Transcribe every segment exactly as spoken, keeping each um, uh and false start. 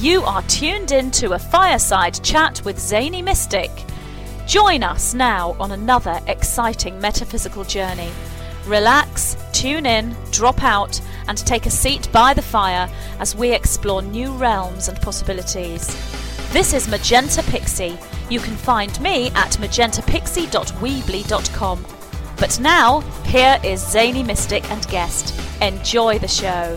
You are tuned in to a fireside chat with Zany Mystic. Join us now on another exciting metaphysical journey. Relax, tune in, drop out, and take a seat by the fire as we explore new realms and possibilities. This is Magenta Pixie. You can find me at magenta pixie dot weebly dot com. But now, here is Zany Mystic and guest. Enjoy the show.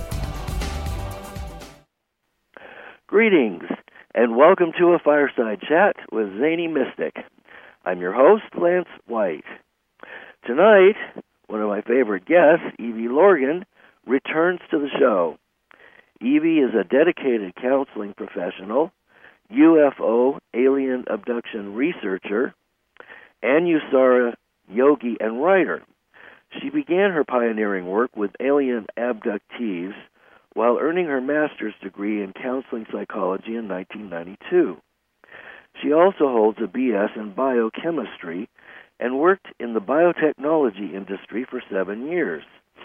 Greetings, and welcome to a fireside chat with Zany Mystic. I'm your host, Lance White. Tonight, one of my favorite guests, Evie Lorgan, returns to the show. Evie is a dedicated counseling professional, U F O alien abduction researcher, and U S A R A yogi and writer. She began her pioneering work with alien abductees while earning her master's degree in counseling psychology in nineteen ninety-two. She also holds a B S in biochemistry and worked in the biotechnology industry for seven years.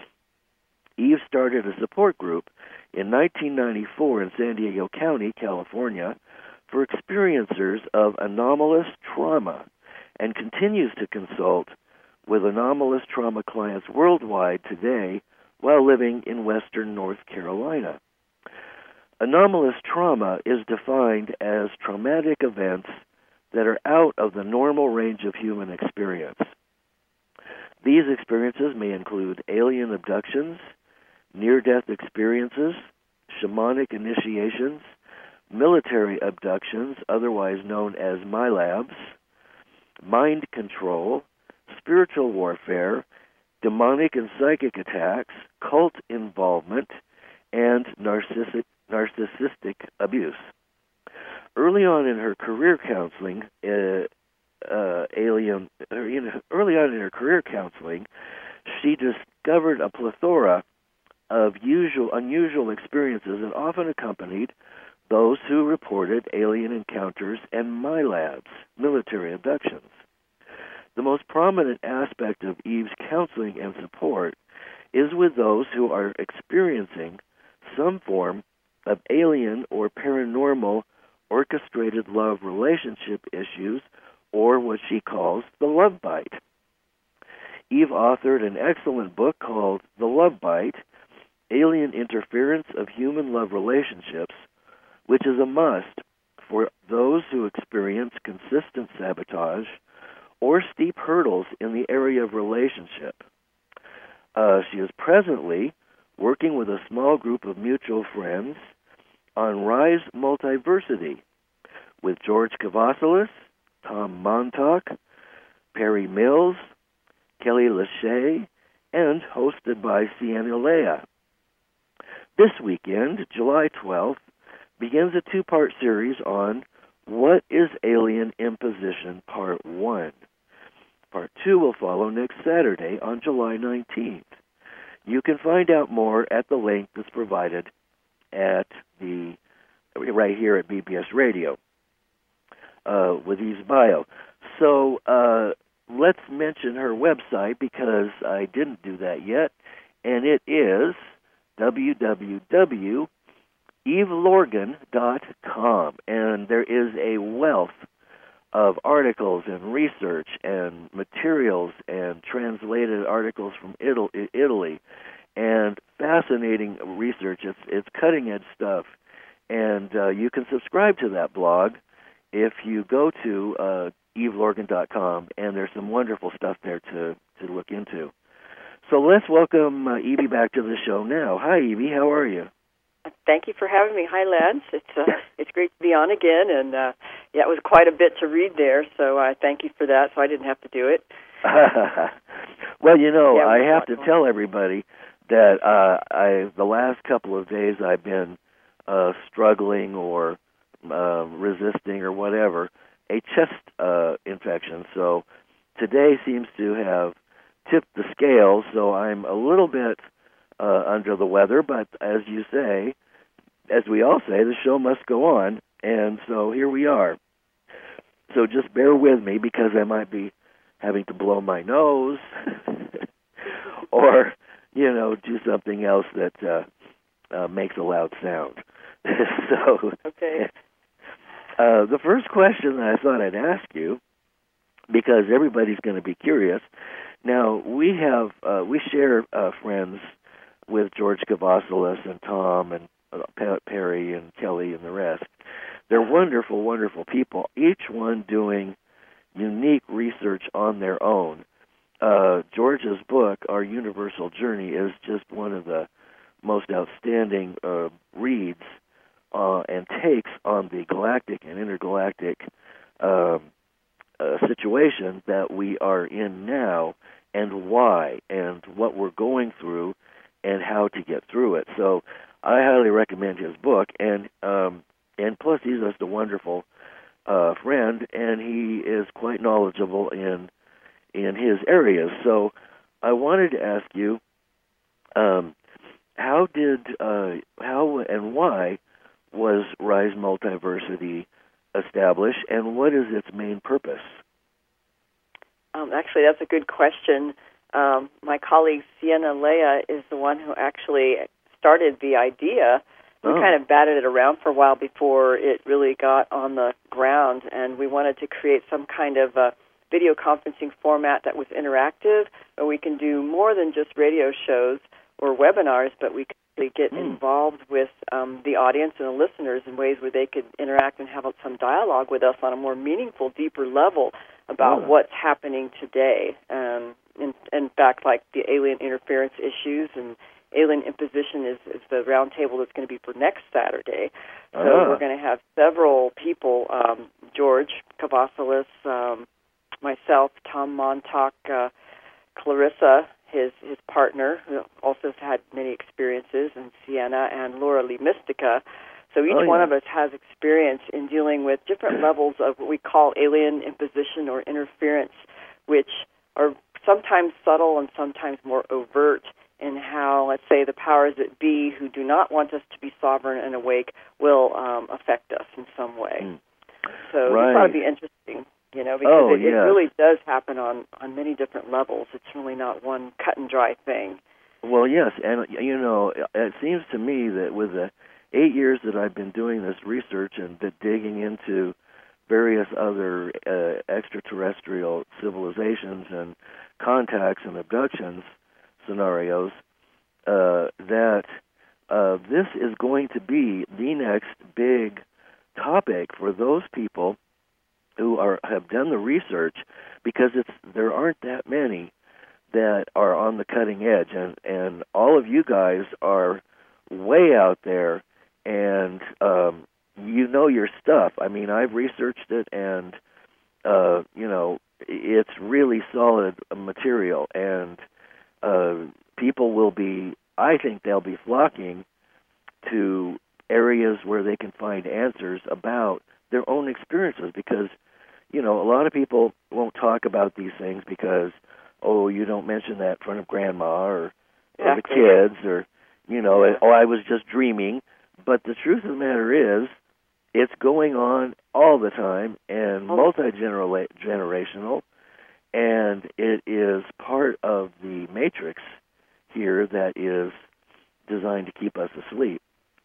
Eve started a support group in nineteen ninety-four in San Diego County, California, for experiencers of anomalous trauma, and continues to consult with anomalous trauma clients worldwide today while living in western North Carolina. Anomalous trauma is defined as traumatic events that are out of the normal range of human experience. These experiences may include alien abductions, near-death experiences, shamanic initiations, military abductions, otherwise known as MILABs, mind control, spiritual warfare, demonic and psychic attacks, cult involvement, and narcissistic, narcissistic abuse. Early on in her career counseling, uh, uh, alien, or, you know, early on in her career counseling, she discovered a plethora of usual, unusual experiences that often accompanied those who reported alien encounters and MILABs, military abductions. The most prominent aspect of Eve's counseling and support is with those who are experiencing some form of alien or paranormal orchestrated love relationship issues, or what she calls the love bite. Eve authored an excellent book called The Love Bite, Alien Interference of Human Love Relationships, which is a must for those who experience consistent sabotage or steep hurdles in the area of relationship. Uh, she is presently working with a small group of mutual friends on Rise Multiversity with George Kavassilis, Tom Montauk, Perry Mills, Kelly Lachey, and hosted by Sienna Leah. This weekend, July twelfth, begins a two-part series on What is Alien Imposition, Part one. Part two will follow next Saturday on July nineteenth. You can find out more at the link that's provided at the right here at B B S Radio uh, with Eve's bio. So uh, let's mention her website because I didn't do that yet, and it is w w w dot eve lorgan dot com, and there is a wealth of articles and research and materials and translated articles from Italy and fascinating research. It's it's cutting-edge stuff, and uh, you can subscribe to that blog if you go to uh, eve lorgan dot com, and there's some wonderful stuff there to, to look into. So let's welcome uh, Evie back to the show now. Hi, Evie. How are you? Thank you for having me. Hi, Lance. It's uh, it's great to be on again, and uh, yeah, it was quite a bit to read there, so I uh, thank you for that, so I didn't have to do it. Well, you know, yeah, I have to tell everybody that uh, I the last couple of days I've been uh, struggling or uh, resisting or whatever, a chest uh, infection, so today seems to have tipped the scales, so I'm a little bit Uh, under the weather, but as you say, as we all say, the show must go on, and so here we are. So just bear with me because I might be having to blow my nose or, you know, do something else that uh, uh, makes a loud sound. so, okay. Uh, the first question that I thought I'd ask you, because everybody's going to be curious. Now, we have uh, we share uh, friends with George Kavassilas and Tom and uh, Perry and Kelly and the rest. They're wonderful, wonderful people, each one doing unique research on their own. Uh, George's book, Our Universal Journey, is just one of the most outstanding uh, reads uh, and takes on the galactic and intergalactic um, uh, situation that we are in now, and why, and what we're going through, and how to get through it. So I highly recommend his book, and um, and plus he's just a wonderful uh, friend, and he is quite knowledgeable in in his areas. So I wanted to ask you, um, how did, uh, how and why was Rise Multiversity established, and what is its main purpose? Um, actually, that's a good question. Um, my colleague Sienna Leah is the one who actually started the idea. We Oh. kind of batted it around for a while before it really got on the ground, and we wanted to create some kind of a video conferencing format that was interactive, where we can do more than just radio shows or webinars, but we could really get Mm. involved with um, the audience and the listeners in ways where they could interact and have some dialogue with us on a more meaningful, deeper level about Oh. what's happening today. Um, in, in fact, like the alien interference issues and alien imposition is, is the roundtable that's going to be for next Saturday. So Ah. we're going to have several people, um, George Kavassilas, um, myself, Tom Montauk, uh, Clarissa, his his partner, who also has had many experiences, and Sienna, and Laura Lee Mystica. So each Oh, one yeah. of us has experience in dealing with different levels of what we call alien imposition or interference, which are sometimes subtle and sometimes more overt in how, let's say, the powers that be who do not want us to be sovereign and awake will um, affect us in some way. Mm. So Right. this ought to be interesting, you know, because Oh, it, it yes. really does happen on, on many different levels. It's really not one cut and dry thing. Well, yes, and you know, it seems to me that with the eight years that I've been doing this research and the digging into various other uh, extraterrestrial civilizations and contacts and abductions scenarios, uh, that uh, this is going to be the next big topic for those people who are have done the research, because it's there aren't that many that are on the cutting edge, and, and all of you guys are way out there, and um, you know your stuff. I mean, I've researched it, and uh, you know, it's really solid material, and uh, people will be, I think they'll be flocking to areas where they can find answers about their own experiences, because, you know, a lot of people won't talk about these things because, oh, you don't mention that in front of grandma or, or the Exactly. kids, or, you know, Yeah. oh, I was just dreaming. But the truth of the matter is, it's going on all the time and Oh. multi-generational, and it is part of the matrix here that is designed to keep us asleep.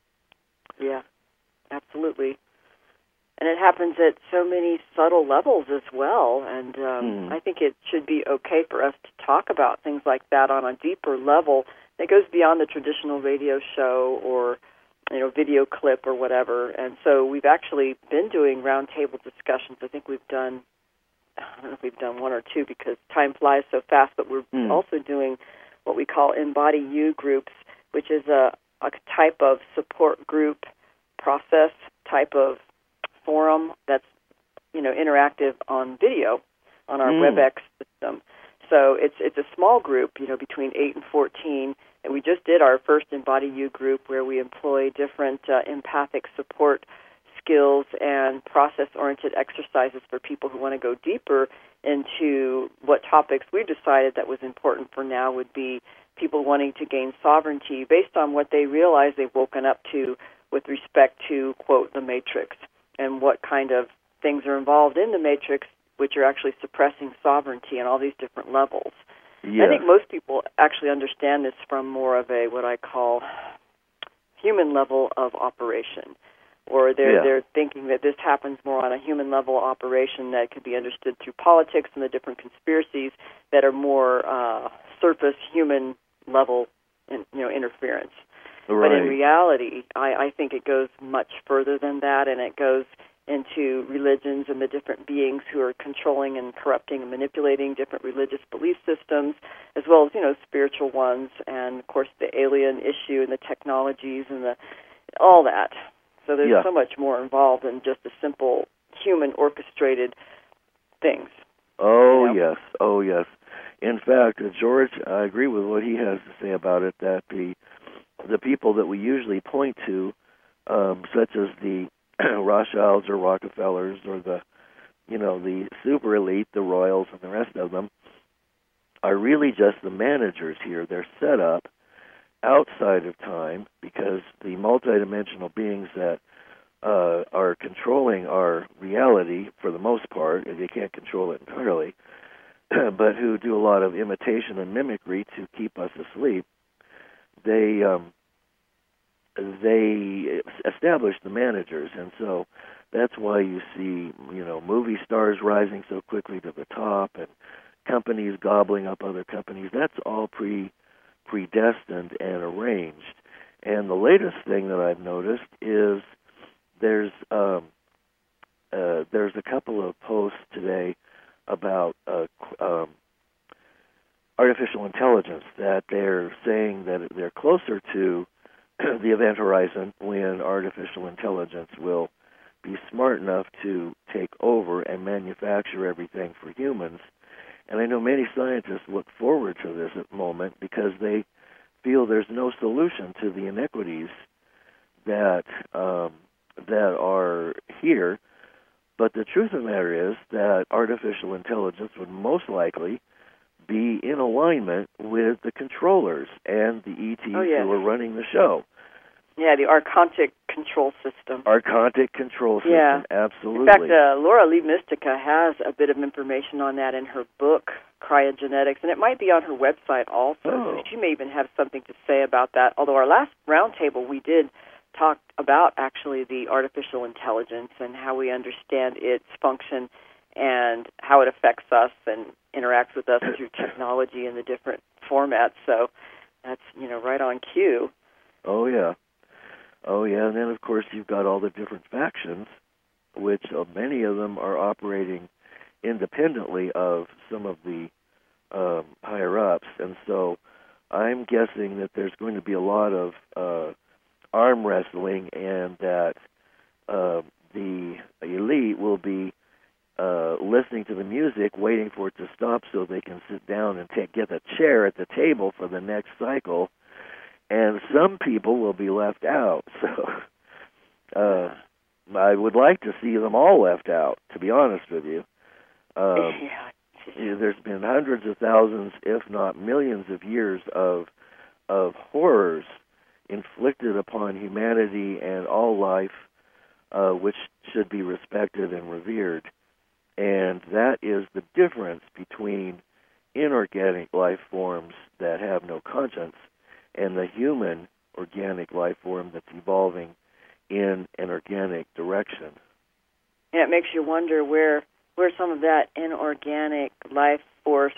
Yeah, absolutely. And it happens at so many subtle levels as well, and um, Hmm. I think it should be okay for us to talk about things like that on a deeper level that goes beyond the traditional radio show or, you know, video clip or whatever. And so we've actually been doing roundtable discussions. I think we've done, I don't know if we've done one or two because time flies so fast, but we're Hmm. also doing what we call Embody You groups, which is a, a type of support group process, type of forum that's, you know, interactive on video on our Mm. WebEx system. So it's it's a small group, you know, between eight and fourteen, and we just did our first Embody You group where we employ different uh, empathic support skills and process-oriented exercises for people who want to go deeper into what topics we decided that was important for now would be people wanting to gain sovereignty based on what they realize they've woken up to with respect to, quote, the Matrix, and what kind of things are involved in the Matrix, which are actually suppressing sovereignty on all these different levels. Yes. I think most people actually understand this from more of a, what I call, human level of operation. Or they're Yeah. they're thinking that this happens more on a human level operation that could be understood through politics and the different conspiracies that are more uh, surface human level, in, you know, interference. Right. But in reality, I, I think it goes much further than that, and it goes into religions and the different beings who are controlling and corrupting and manipulating different religious belief systems, as well as, you know, spiritual ones, and of course the alien issue and the technologies and the all that. So there's Yeah. so much more involved than just the simple human orchestrated things. Oh, you know? yes. Oh, yes. In fact, uh, George, I agree with what he has to say about it, that the the people that we usually point to, um, such as the Rothschilds or Rockefellers or the, you know, the super elite, the royals and the rest of them, are really just the managers here. They're set up outside of time, because the multidimensional beings that uh, are controlling our reality, for the most part, and they can't control it entirely, but who do a lot of imitation and mimicry to keep us asleep, they um, they establish the managers, and so that's why you see, you know, movie stars rising so quickly to the top, and companies gobbling up other companies. That's all pre predestined and arranged. And the latest thing that I've noticed is there's um, uh, there's a couple of posts today about uh, um, artificial intelligence, that they're saying that they're closer to the event horizon when artificial intelligence will be smart enough to take over and manufacture everything for humans. And I know many scientists look forward to this moment because they feel there's no solution to the inequities that um, that are here. But the truth of the matter is that artificial intelligence would most likely be in alignment with the controllers and the E Ts Oh, yes. who are running the show. Yeah, the Archontic control system. Archontic control system, Yeah. absolutely. In fact, uh, Laura Lee Mystica has a bit of information on that in her book, Cryogenetics, and it might be on her website also. Oh. So she may even have something to say about that. Although our last roundtable, we did talk about actually the artificial intelligence and how we understand its function and how it affects us and interacts with us through technology in the different formats. So that's, you know, right on cue. Oh, yeah. Oh, yeah, and then, of course, you've got all the different factions, which uh, many of them are operating independently of some of the um, higher-ups. And so I'm guessing that there's going to be a lot of uh, arm wrestling, and that uh, the elite will be uh, listening to the music, waiting for it to stop so they can sit down and take, get a chair at the table for the next cycle. And some people will be left out. So uh, I would like to see them all left out, to be honest with you. Um, yeah. There's been hundreds of thousands, if not millions of years of of horrors inflicted upon humanity and all life, uh, which should be respected and revered. And that is the difference between inorganic life forms that have no conscience and the human organic life form that's evolving in an organic direction. And it makes you wonder where where some of that inorganic life force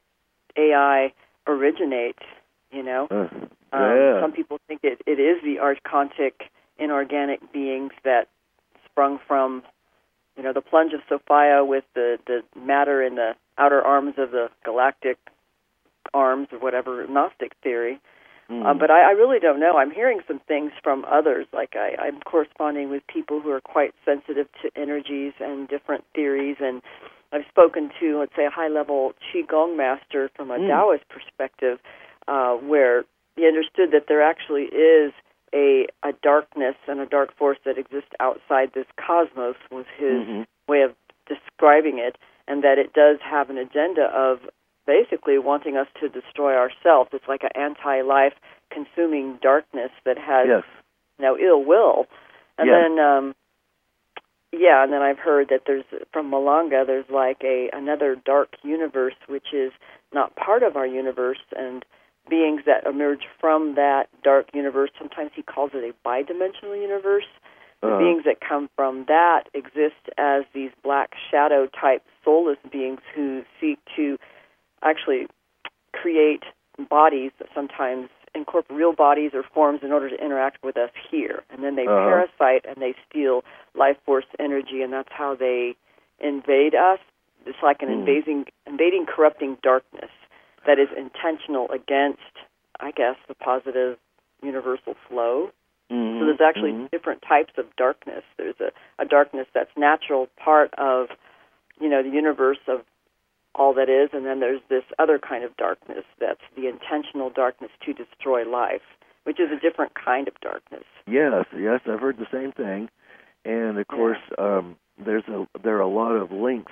A I originates, you know? Uh, um, yeah. Some people think it, it is the archontic inorganic beings that sprung from, you know, the plunge of Sophia with the, the matter in the outer arms of the galactic arms or whatever, Gnostic theory. Mm. Um, but I, I really don't know. I'm hearing some things from others. Like I, I'm corresponding with people who are quite sensitive to energies and different theories. And I've spoken to, let's say, a high-level Qigong master from a Mm. Taoist perspective, uh, where he understood that there actually is a, a darkness and a dark force that exists outside this cosmos, was his Mm-hmm. way of describing it, and that it does have an agenda of basically wanting us to destroy ourselves. It's like an anti-life consuming darkness that has Yes. no ill will. And Yes. then, um, yeah, and then I've heard that there's, from Malanga, there's like a another dark universe which is not part of our universe, and beings that emerge from that dark universe. Sometimes he calls it a bidimensional universe. The Uh-huh. beings that come from that exist as these black shadow-type soulless beings who seek to actually create bodies that sometimes incorporate real bodies or forms in order to interact with us here. And then they Uh-huh. parasite and they steal life force energy, and that's how they invade us. It's like an Mm. invading, invading, corrupting darkness that is intentional against, I guess, the positive universal flow. Mm-hmm. So there's actually mm-hmm. different types of darkness. There's a, a darkness that's natural, part of, you know, the universe of all that is, and then there's this other kind of darkness that's the intentional darkness to destroy life, which is a different kind of darkness. Yes, yes, I've heard the same thing. And, of course, um, there's a, there are a lot of links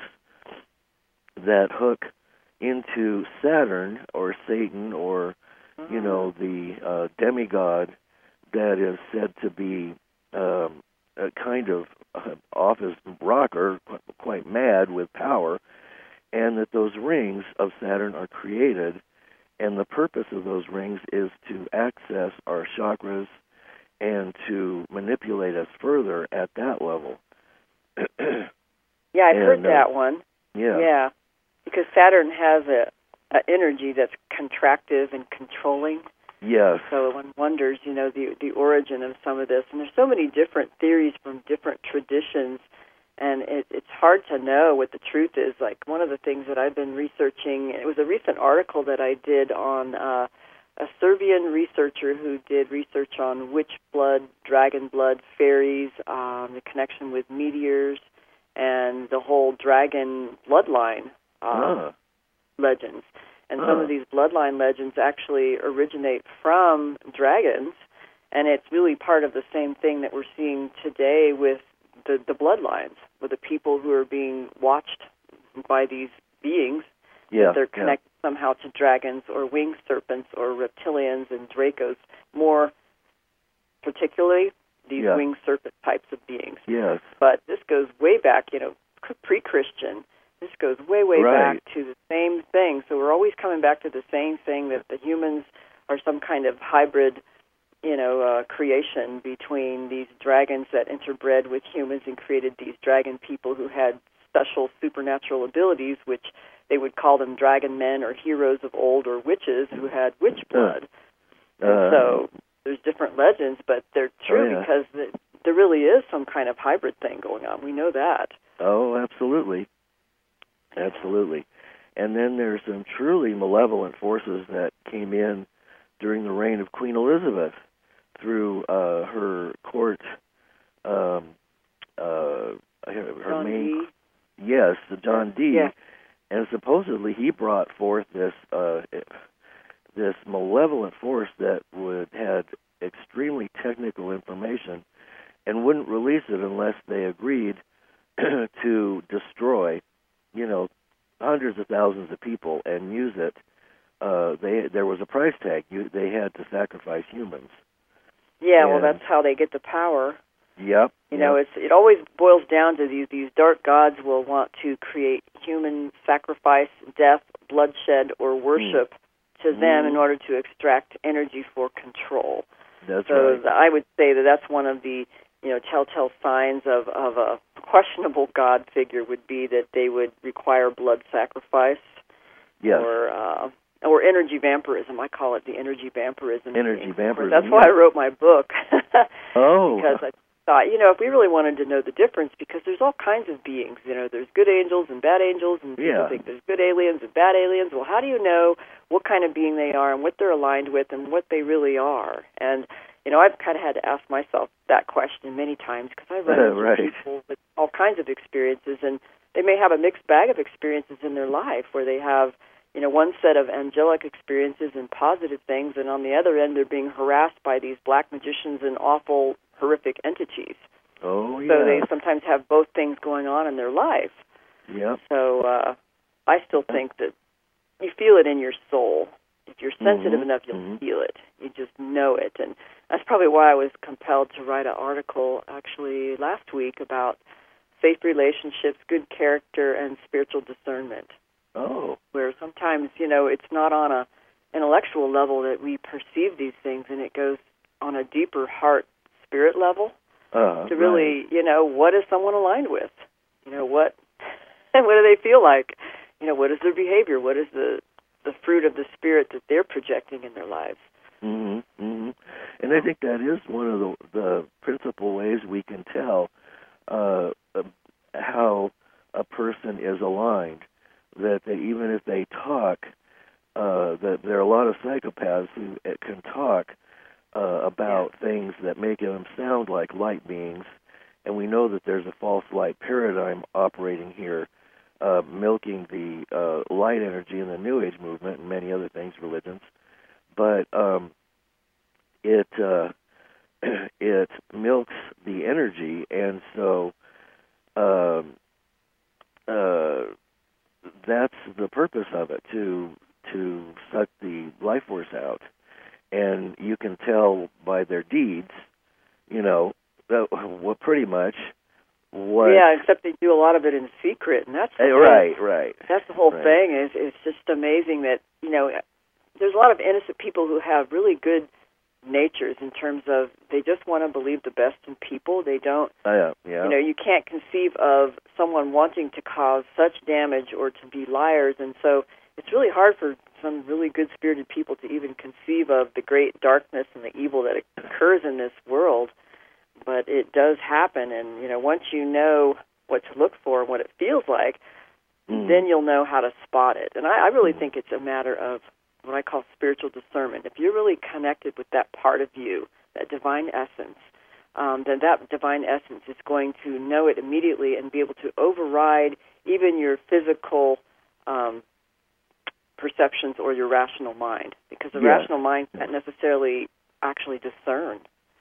that hook into Saturn or Satan or, Mm-hmm. you know, the uh, demigod that is said to be um, a kind of uh, off his rocker, quite mad with power, and that those rings of Saturn are created, and the purpose of those rings is to access our chakras and to manipulate us further at that level. Yeah, I've And, heard uh, that one. Yeah. Yeah, because Saturn has a, a energy that's contractive and controlling. Yes. So one wonders, you know, the the origin of some of this. And there's so many different theories from different traditions, and it, it's hard to know what the truth is. Like one of the things that I've been researching, it was a recent article that I did on uh, a Serbian researcher who did research on witch blood, dragon blood, fairies, um, the connection with meteors, and the whole dragon bloodline uh, Ah. legends. And Ah. some of these bloodline legends actually originate from dragons, and it's really part of the same thing that we're seeing today with the, the bloodlines, with the people who are being watched by these beings. Yeah. That they're yeah. connected somehow to dragons or winged serpents or reptilians and dracos, more particularly these Yeah. winged serpent types of beings. Yes. But this goes way back, you know, pre-Christian. This goes way, way Right. back to the same thing. So we're always coming back to the same thing, that the humans are some kind of hybrid, you know, uh, creation between these dragons that interbred with humans and created these dragon people who had special supernatural abilities, which they would call them dragon men or heroes of old or witches who had witch blood. Uh, And so there's different legends, but they're true Oh, yeah. because the, there really is some kind of hybrid thing going on. We know that. Oh, absolutely. Absolutely. And then there's some truly malevolent forces that came in during the reign of Queen Elizabeth through uh, her court, um, uh, her John main, Dee. yes, the John Dee, Yeah. and supposedly he brought forth this uh, this malevolent force that would had extremely technical information and wouldn't release it unless they agreed to destroy, you know, hundreds of thousands of people and use it. Uh, they there was a price tag. You, they had to sacrifice humans. Yeah, well, And- that's how they get the power. Yep. You know, yep. it's it always boils down to these these dark gods will want to create human sacrifice, death, bloodshed, or worship to them Mm. in order to extract energy for control. That's so right. th- I would say that that's one of the you know telltale signs of of a questionable god figure would be that they would require blood sacrifice Yes. or uh, or energy vampirism. I call it the energy vampirism. Energy thing. vampirism, That's why yeah. I wrote my book. Oh. Because I thought, you know, if we really wanted to know the difference, because there's all kinds of beings, you know, there's good angels and bad angels, and people Yeah. think there's good aliens and bad aliens. Well, how do you know what kind of being they are and what they're aligned with and what they really are? And, you know, I've kind of had to ask myself that question many times because I run into Right. people with all kinds of experiences, and they may have a mixed bag of experiences in their life where they have, you know, one set of angelic experiences and positive things, and on the other end they're being harassed by these black magicians and awful, horrific entities. Oh, yeah. So they sometimes have both things going on in their life. Yep. So uh, I still think that you feel it in your soul. If you're sensitive Mhm. enough, you'll Mhm. feel it. You just know it. And that's probably why I was compelled to write an article actually last week about faith relationships, good character, and spiritual discernment. Oh. Where sometimes, you know, it's not on a intellectual level that we perceive these things, and it goes on a deeper heart spirit level uh, to really, right. you know, what is someone aligned with? You know, what what do they feel like? You know, what is their behavior? What is the, the fruit of the spirit that they're projecting in their lives? Mm-hmm, mm-hmm. And I think that is one of the, the principal ways we can tell uh, uh, how a person is aligned, that they, even if they talk, uh, that there are a lot of psychopaths who can talk uh, about yeah. things that make them sound like light beings, and we know that there's a false light paradigm operating here, uh, milking the uh, light energy in the New Age movement and many other things, religions. But um, it uh, it milks the energy, and so um, uh, that's the purpose of it, to to suck the life force out. And you can tell by their deeds, you know, that, well, pretty much what. Yeah, except they do a lot of it in secret, and that's the hey, whole, right, right. That's the whole right. thing. Is it's just amazing that, you know, there's a lot of innocent people who have really good natures in terms of they just want to believe the best in people. They don't. Oh, yeah, yeah. You know, you can't conceive of someone wanting to cause such damage or to be liars, and so it's really hard for some really good-spirited people to even conceive of the great darkness and the evil that occurs in this world. But it does happen, and, you know, once you know what to look for and what it feels like, mm. then you'll know how to spot it. And I, I really think it's a matter of what I call spiritual discernment. If you're really connected with that part of you, that divine essence, um, then that divine essence is going to know it immediately and be able to override even your physical um, perceptions or your rational mind, because the yes. rational mind can't necessarily actually discern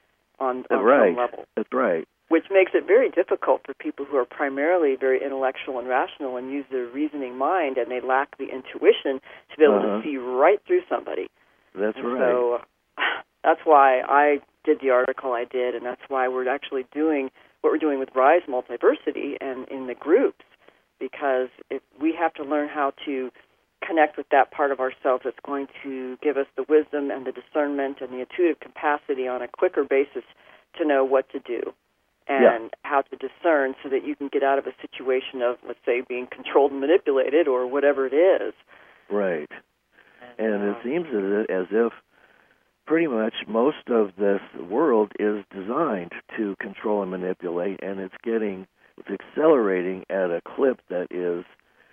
on, on right. some level. That's right. Which makes it very difficult for people who are primarily very intellectual and rational and use their reasoning mind, and they lack the intuition to be able uh-huh. to see right through somebody. That's and right. So that's why I did the article I did, and that's why we're actually doing what we're doing with Rise Multiversity and in the groups, because if we have to learn how to connect with that part of ourselves that's going to give us the wisdom and the discernment and the intuitive capacity on a quicker basis to know what to do and yeah. how to discern, so that you can get out of a situation of, let's say, being controlled and manipulated or whatever it is. Right. And, and uh, it seems as if pretty much most of this world is designed to control and manipulate, and it's getting, it's accelerating at a clip that is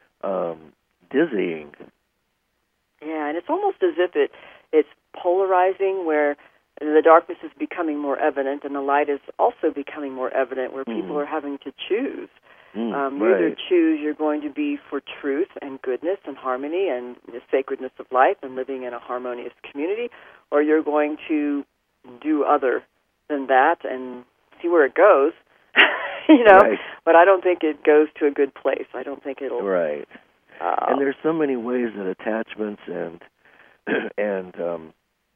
um, dizzying. Yeah, and it's almost as if it it's polarizing, where the darkness is becoming more evident and the light is also becoming more evident, where people mm. are having to choose. Mm, um, you right. either choose you're going to be for truth and goodness and harmony and the sacredness of life and living in a harmonious community, or you're going to do other than that and see where it goes. you know, right. But I don't think it goes to a good place. I don't think it'll... Right. Uh, and there's so many ways that attachments and and um,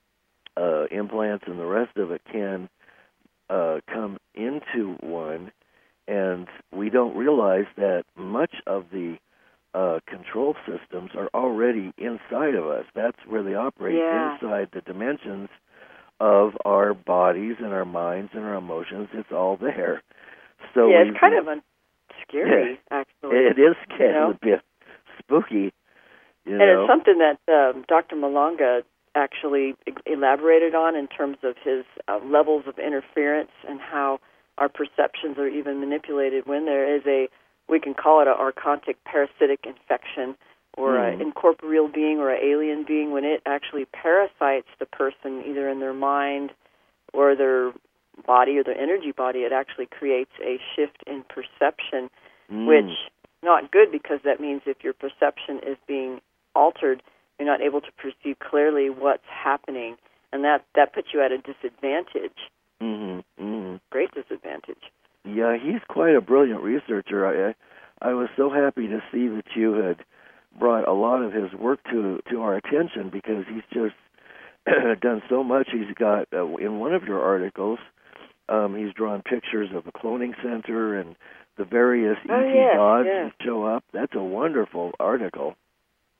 uh, implants and the rest of it can uh, come into one, and we don't realize that much of the uh, control systems are already inside of us. That's where they operate, yeah. inside the dimensions of our bodies and our minds and our emotions. It's all there. So yeah, we, it's kind of a scary, yeah, actually. It is scary. You know? A bit spooky. You and know? it's something that um, Doctor Malanga actually elaborated on in terms of his uh, levels of interference and how our perceptions are even manipulated when there is a, we can call it an archontic parasitic infection, or mm. an incorporeal being or an alien being, when it actually parasites the person either in their mind or their body or their energy body. It actually creates a shift in perception, mm. which not good, because that means if your perception is being altered, you're not able to perceive clearly what's happening, and that, that puts you at a disadvantage, mm-hmm. Mm-hmm. great disadvantage. Yeah, he's quite a brilliant researcher. I, I I was so happy to see that you had brought a lot of his work to to our attention, because he's just done so much. He's got, uh, in one of your articles, um, he's drawn pictures of the cloning center and the various oh, E T yes, gods yes. that show up. That's a wonderful article.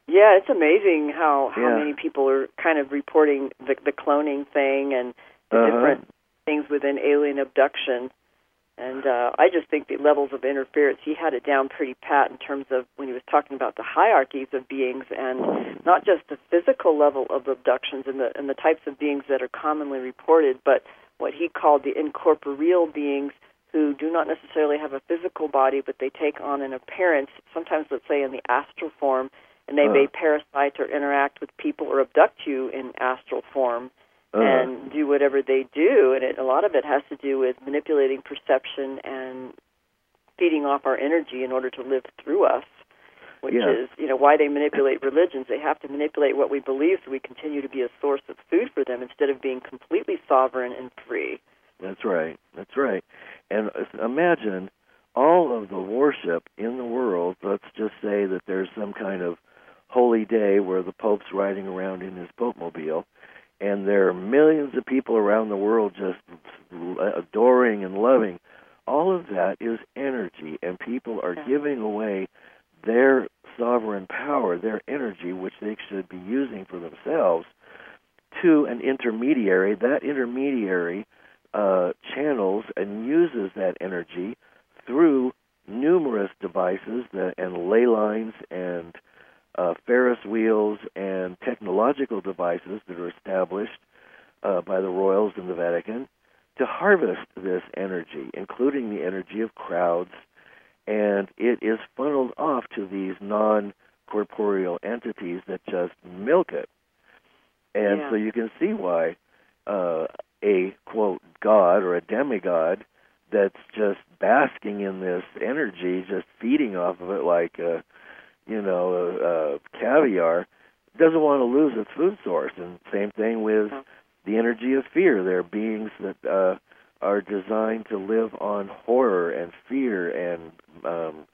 Yeah, it's amazing how, how Yeah. many people are kind of reporting the, the cloning thing and the Uh-huh. different things within alien abduction. And uh, I just think the levels of interference, he had it down pretty pat in terms of when he was talking about the hierarchies of beings and not just the physical level of abductions and the, and the types of beings that are commonly reported, but what he called the incorporeal beings who do not necessarily have a physical body, but they take on an appearance, sometimes, let's say, in the astral form, and they Uh. may parasite or interact with people or abduct you in astral form. Uh, And do whatever they do, and it, a lot of it has to do with manipulating perception and feeding off our energy in order to live through us, which Yeah. is, you know, why they manipulate religions. They have to manipulate what we believe so we continue to be a source of food for them instead of being completely sovereign and free. That's right. That's right. And uh, imagine all of the worship in the world. Let's just say that there's some kind of holy day where the Pope's riding around in his Pope-mobile, and there are millions of people around the world just adoring and loving. All of that is energy, and people are giving away their sovereign power, their energy, which they should be using for themselves, to an intermediary. That intermediary uh, channels and uses that energy through numerous devices that, and ley lines and Uh, Ferris wheels and technological devices that are established uh, by the royals in the Vatican to harvest this energy, including the energy of crowds, and it is funneled off to these non-corporeal entities that just milk it. And Yeah. so you can see why uh, a, quote, god or a demigod that's just basking in this energy, just feeding off of it like a you know, uh, uh, caviar, doesn't want to lose its food source. And same thing with the energy of fear. There are beings that uh, are designed to live on horror and fear and um,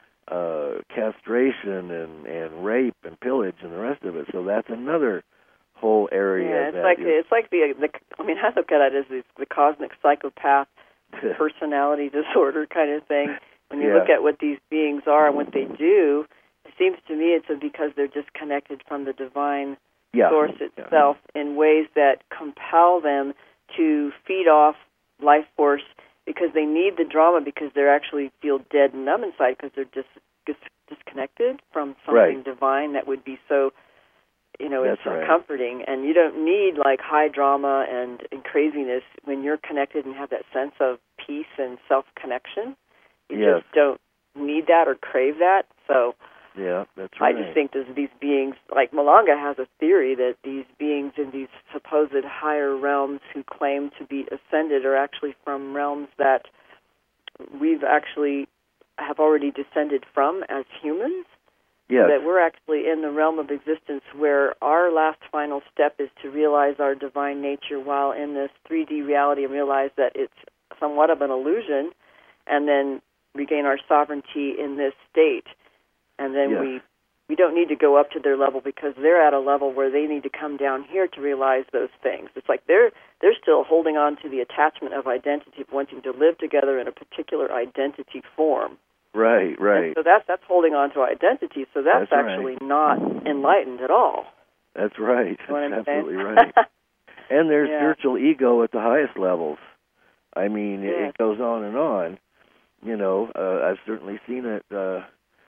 uh, castration and, and rape and pillage and the rest of it. So that's another whole area. Yeah, it's that like is, it's like the, the I mean, I look at it as the, the cosmic psychopath personality disorder kind of thing. When you Yeah. look at what these beings are and what they do, it seems to me it's because they're disconnected from the divine yeah. source Yeah. itself in ways that compel them to feed off life force because they need the drama because they actually feel dead and numb inside because they're just dis- disconnected from something Right. divine that would be so, you know, it's That's so right. comforting. And you don't need like high drama and, and craziness when you're connected and have that sense of peace and self-connection. You Yes. just don't need that or crave that. So Yeah, that's I right. just think there's these beings, like Malanga has a theory that these beings in these supposed higher realms who claim to be ascended are actually from realms that we've actually have already descended from as humans. Yes. That we're actually in the realm of existence where our last final step is to realize our divine nature while in this three D reality and realize that it's somewhat of an illusion, and then regain our sovereignty in this state. And then Yes. we we don't need to go up to their level because they're at a level where they need to come down here to realize those things. It's like they're they're still holding on to the attachment of identity, of wanting to live together in a particular identity form. Right, right. And so that's that's holding on to identity. So that's, That's right. actually not enlightened at all. That's right. You know what I'm That's saying? absolutely right. And there's Yeah. spiritual ego at the highest levels. I mean, it, Yes. it goes on and on. You know, uh, I've certainly seen it uh,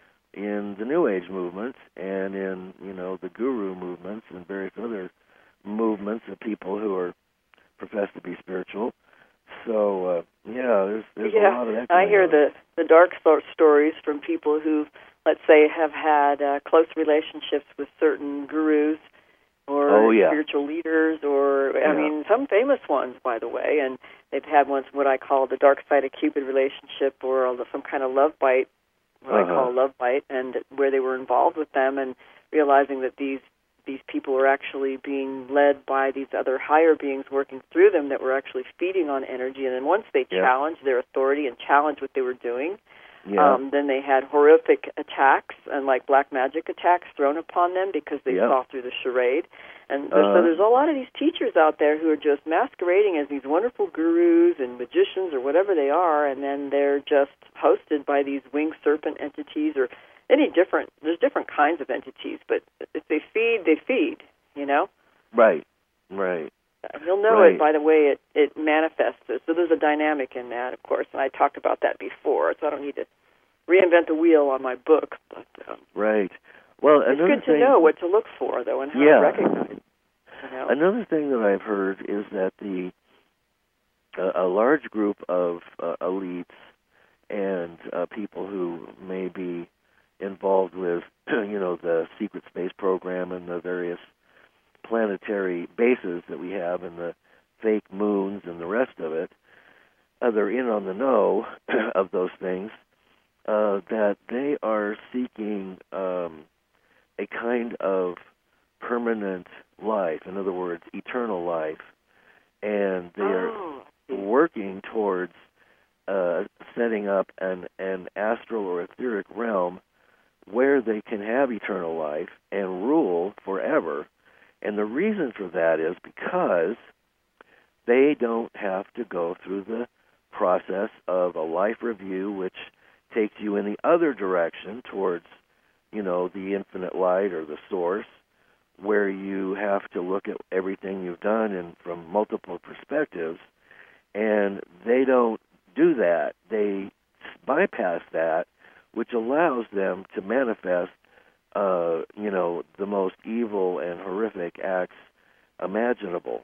in the New Age movements and in, you know, the guru movements and various other movements of people who are professed to be spiritual. So, uh, yeah, there's there's yeah, a lot of that. I going hear on. the the dark so- stories from people who, let's say, have had uh, close relationships with certain gurus or Oh, yeah. spiritual leaders, or I Yeah. mean, some famous ones, by the way. And they've had once what I call the dark side of Cupid relationship, or some kind of love bite, what Uh-huh. I call love bite, and where they were involved with them, and realizing that these these people are actually being led by these other higher beings working through them that were actually feeding on energy. And then once they Yeah. challenged their authority and challenged what they were doing, Yeah. Um, then they had horrific attacks and like black magic attacks thrown upon them because they Yep. saw through the charade. And there's, Uh, so there's a lot of these teachers out there who are just masquerading as these wonderful gurus and magicians or whatever they are, and then they're just hosted by these winged serpent entities or any different. There's different kinds of entities, but if they feed, they feed. You know. Right. Right. You'll know Right. it by the way it, it manifests. So there's a dynamic in that, of course, and I talked about that before, so I don't need to reinvent the wheel on my book. But um, Right. Well, it's another good thing, to know what to look for, though, and how Yeah. to recognize it. You know? Another thing that I've heard is that the uh, a large group of uh, elites and uh, people who may be involved with, you know, the secret space program and the various planetary bases that we have and the fake moons and the rest of it, uh, they're in on the know of those things, uh, that they are seeking um, a kind of permanent life, in other words, eternal life, and they are Oh. working towards uh, setting up an, an astral or etheric realm where they can have eternal life and rule forever. And the reason for that is because they don't have to go through the process of a life review, which takes you in the other direction towards, you know, the infinite light or the source, where you have to look at everything you've done and from multiple perspectives. And they don't do that. They bypass that, which allows them to manifest Uh, you know, the most evil and horrific acts imaginable.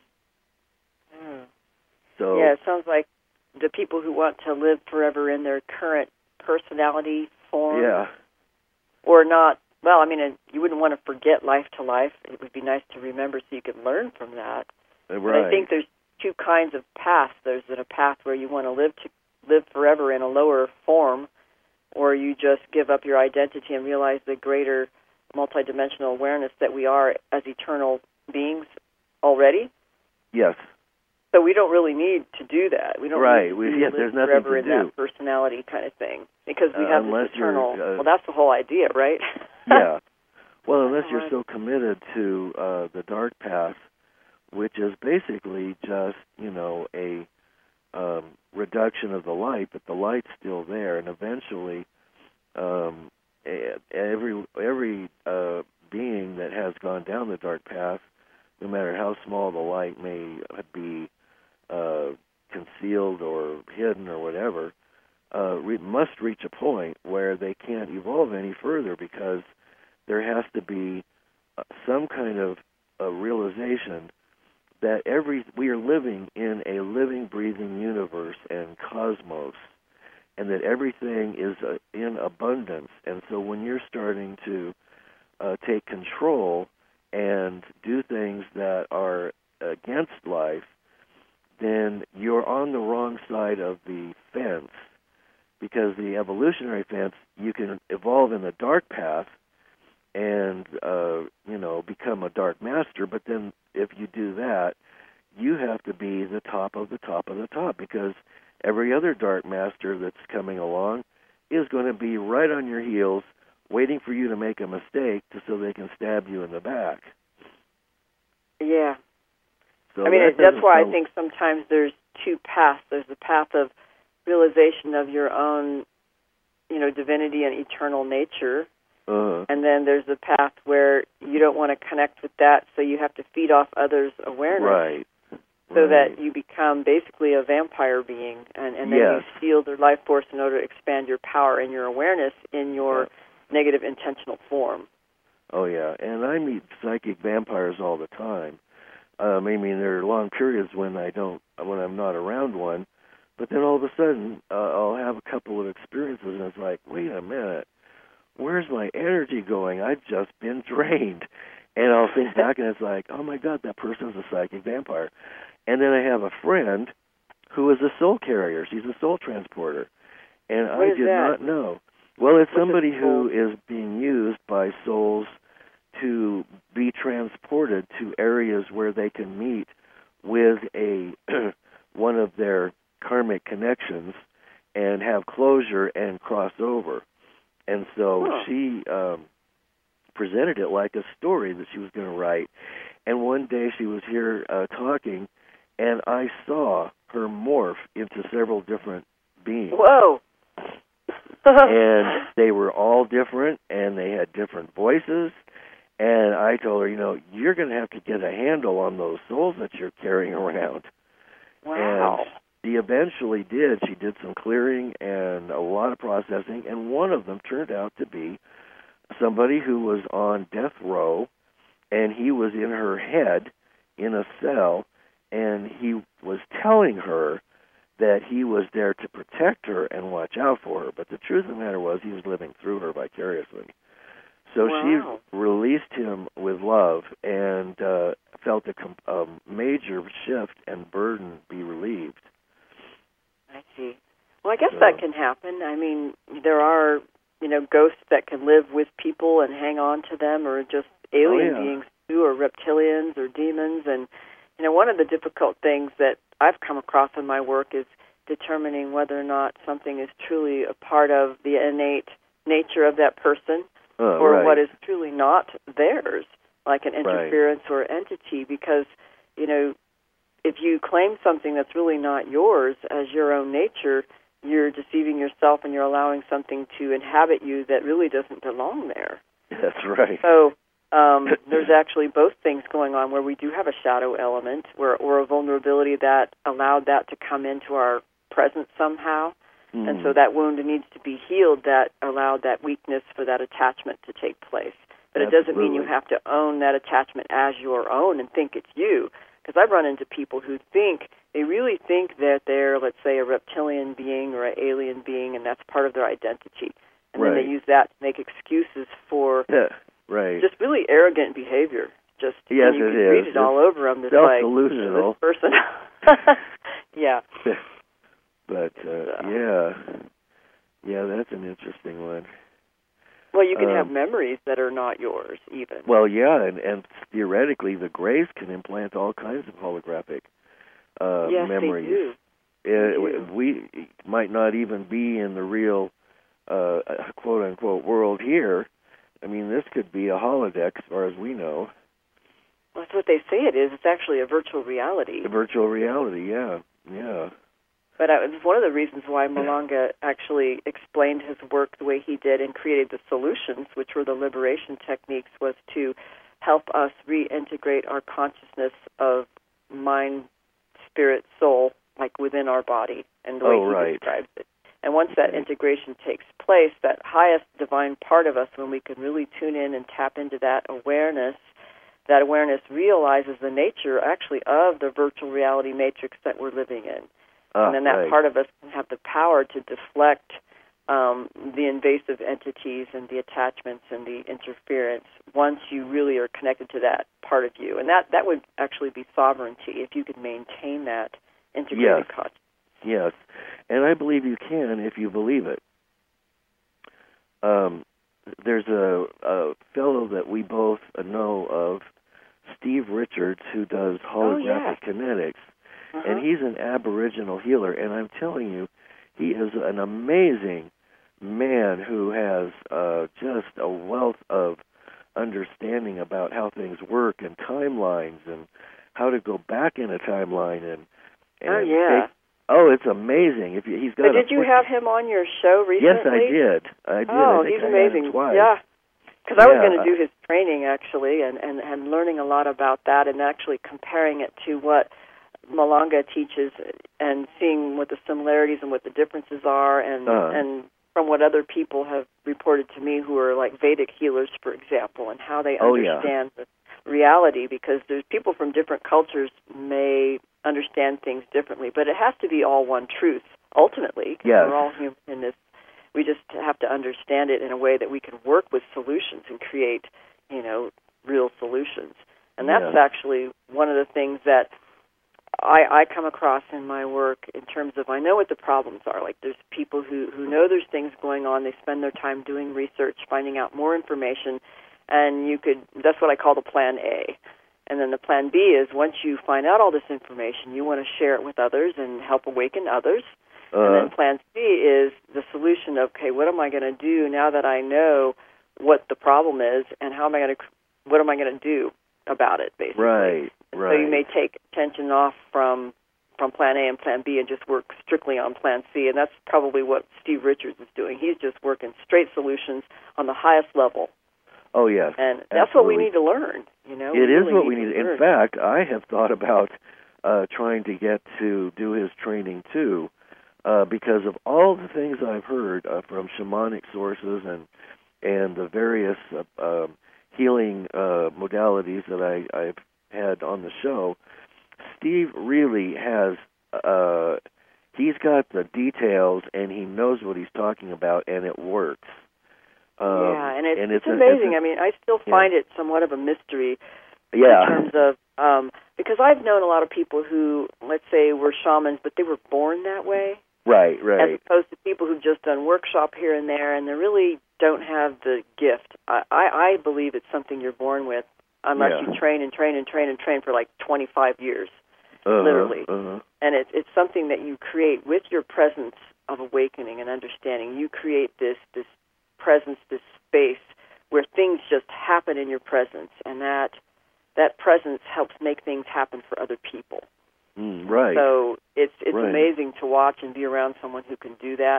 Mm. So Yeah, it sounds like the people who want to live forever in their current personality form, yeah, or not. Well, I mean, you wouldn't want to forget life to life. It would be nice to remember so you could learn from that. right. But I think there's two kinds of paths. There's a path where you want to live to live forever in a lower form, or you just give up your identity and realize the greater multidimensional awareness that we are as eternal beings already. Yes. So we don't really need to do that. We don't Right. need to We- do yes, live there's nothing forever to in do. that personality kind of thing, because we Uh, have unless this you're, eternal. uh, well, that's the whole idea, right? Yeah. Well, unless you're Right. so committed to uh, the dark path, which is basically just, you know, a um, reduction of the light, but the light's still there, and eventually um, every every uh, being that has gone down the dark path, no matter how small the light may be uh, concealed or hidden or whatever, uh, re- must reach a point where they can't evolve any further, because there has to be uh, some kind of uh, realization that every we are living in a living, breathing universe and cosmos, and that everything is uh, in abundance. And so when you're starting to uh, take control and do things that are against life, then you're on the wrong side of the fence, because the evolutionary fence, you can evolve in the dark path and, uh, you know, become a dark master, but then if you do that, you have to be the top of the top of the top, because every other dark master that's coming along is going to be right on your heels, waiting for you to make a mistake to, so they can stab you in the back. Yeah. So I mean, that it, that's doesn't why I sound- think sometimes there's two paths. There's the path of realization of your own, you know, divinity and eternal nature, Uh-huh. and then there's the path where you don't want to connect with that, so you have to feed off others' awareness, Right. so right. that you become basically a vampire being, and, and then Yes. you steal their life force in order to expand your power and your awareness in your Yeah. negative intentional form. Oh, yeah. And I meet psychic vampires all the time. Um, I mean, there are long periods when I don't, when I'm not around one, but then all of a sudden uh, I'll have a couple of experiences, and it's like, wait a minute, where's my energy going? I've just been drained. And I'll think back, and it's like, oh my God, that person's a psychic vampire. And then I have a friend who is a soul carrier. She's a soul transporter. And What I is did that? not know. Well, it's What's a somebody who soul? is being used by souls to be transported to areas where they can meet with a one of their karmic connections and have closure and cross over. And so Huh. she um, presented it like a story that she was going to write. And one day she was here uh, talking, and I saw her morph into several different beings. Whoa. And they were all different, and they had different voices. And I told her, you know, you're going to have to get a handle on those souls that you're carrying around. Wow. And she eventually did. She did some clearing and a lot of processing, and one of them turned out to be somebody who was on death row, and he was in her head in a cell, and he was telling her that he was there to protect her and watch out for her. But the truth of the matter was he was living through her vicariously. So Wow. she released him with love and uh, felt a, com- a major shift and burden be relieved. I see. Well, I guess So- that can happen. I mean, there are, you know, ghosts that can live with people and hang on to them, or just alien Oh, yeah. beings too, or reptilians or demons. And, you know, one of the difficult things that I've come across in my work is determining whether or not something is truly a part of the innate nature of that person, Uh, or right. what is truly not theirs, like an Right. interference or entity. Because, you know, if you claim something that's really not yours as your own nature, you're deceiving yourself and you're allowing something to inhabit you that really doesn't belong there. That's right. So um, there's actually both things going on, where we do have a shadow element, where, or a vulnerability that allowed that to come into our presence somehow. Mm. And so that wound needs to be healed that allowed that weakness for that attachment to take place. But it doesn't mean you Absolutely. have to own that attachment as your own and think it's you. Because I've run into people who think, they really think that they're, let's say, a reptilian being or an alien being, and that's part of their identity. And then Right. they use that to make excuses for Yeah, right. just really arrogant behavior. Just Yes, and you it can is. read it It's all over them. It's like, self-delusional. this person. Yeah. But, uh, yeah. Yeah, that's an interesting one. Well, you can Um, have memories that are not yours, even. Well, yeah, and, and theoretically, the Greys can implant all kinds of holographic uh, yes, memories. they do. Uh, They do. we might not even be in the real uh, quote-unquote world here. I mean, this could be a holodeck as far as we know. Well, that's what they say it is. It's actually a virtual reality. The virtual reality, yeah, yeah. But uh, it's one of the reasons why Malanga actually explained his work the way he did and created the solutions, which were the liberation techniques, was to help us reintegrate our consciousness of mind, spirit, soul, like within our body, and the way Oh, he right. describes it. And once that Okay. integration takes place, that highest divine part of us, when we can really tune in and tap into that awareness, that awareness realizes the nature, actually, of the virtual reality matrix that we're living in. Ah, And then that right. part of us can have the power to deflect um, the invasive entities and the attachments and the interference once you really are connected to that part of you. And that, that would actually be sovereignty, if you could maintain that integrated Yes. consciousness. Yes, and I believe you can if you believe it. Um, there's a, a fellow that we both know of, Steve Richards, who does Oh, yeah. holographic kinetics, Uh-huh. and he's an Aboriginal healer, and I'm telling you, he is an amazing man who has uh, just a wealth of understanding about how things work and timelines and how to go back in a timeline and, and Oh, yeah. take, oh, it's amazing. If you, he's got So a did you quick- have him on your show recently? Yes, I did. I did. Oh, I think he's I had amazing. him twice. Yeah. Because I was Yeah, going I- to do his training, actually, and, and, and learning a lot about that and actually comparing it to what Malanga teaches and seeing what the similarities and what the differences are, and Uh-huh. and from what other people have reported to me who are like Vedic healers, for example, and how they Oh, yeah. understand the reality, because there's people from different cultures may understand things differently, but it has to be all one truth, ultimately, because Yes. we're all human in this. We just have to understand it in a way that we can work with solutions and create, you know, real solutions. And that's Yes. actually one of the things that I, I come across in my work in terms of, I know what the problems are. Like, there's people who, who know there's things going on. They spend their time doing research, finding out more information, and you could, that's what I call the plan A. And then the plan B is, once you find out all this information, you want to share it with others and help awaken others. Uh, And then plan C okay, what am I going to do now that I know what the problem is, and how am I going to, what am I going to do about it, basically? Right, and right. So you may take attention off from from Plan A and Plan B and just work strictly on Plan C, and that's probably what Steve Richards is doing. He's just working straight solutions on the highest level. Oh, yes. And that's absolutely. what we need to learn, you know? It we is really what need we to need. learn. In fact, I have thought about uh, trying to get to do his training, too, uh, because of all the things I've heard uh, from shamanic sources and and the various uh, uh, healing uh, modalities that I, I've had on the show. Steve really has, uh, he's got the details, and he knows what he's talking about, and it works. Um, yeah, and it's, and it's, it's amazing. A, it's a, I mean, I still yeah. find it somewhat of a mystery yeah. in terms of, um, because I've known a lot of people who, let's say, were shamans, but they were born that way. Right, right. As opposed to people who've just done workshop here and there, and they really don't have the gift. I, I, I believe it's something you're born with, unless yeah. you train and train and train and train for like twenty-five years, uh-huh, literally. Uh-huh. And it's it's something that you create with your presence of awakening and understanding. You create this this presence, this space where things just happen in your presence, and that that presence helps make things happen for other people. Mm, right. So it's it's right. amazing to watch and be around someone who can do that,